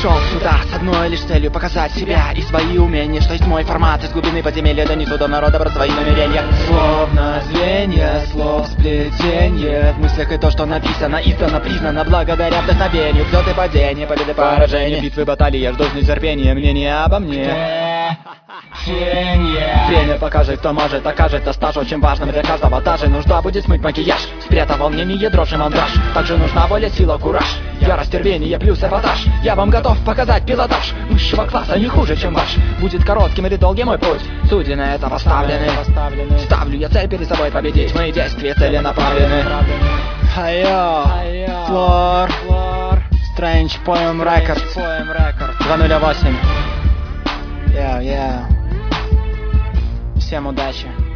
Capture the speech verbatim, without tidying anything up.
пришел сюда с одной лишь целью показать себя и свои умения, что есть мой формат. Из глубины подземелья донесу до народа про свои намерения. Словно звенья слов сплетенье в мыслях, и то, что написано, издано, признано благодаря вдохновению. Взлет и падение, победы, поражения, битвы, баталии, я жду с нетерпением мнение обо мне. Время покажет, кто может, окажется стаж очень важным для каждого. Даже нужда будет смыть макияж, спрятав волнение, дрожь и мандраж. Также нужна воля, сила, кураж, ярость, терпение плюс эпатаж. Я вам готов показать пилотаж высшего класса, не хуже, чем ваш. Будет коротким или долгим мой путь, судьи на это поставлены. Ставлю я цель перед собой победить, мои действия целенаправлены. Айо, Флор, Strange Poem Records, два ноль восемь. Yeah, yeah. Всем удачи.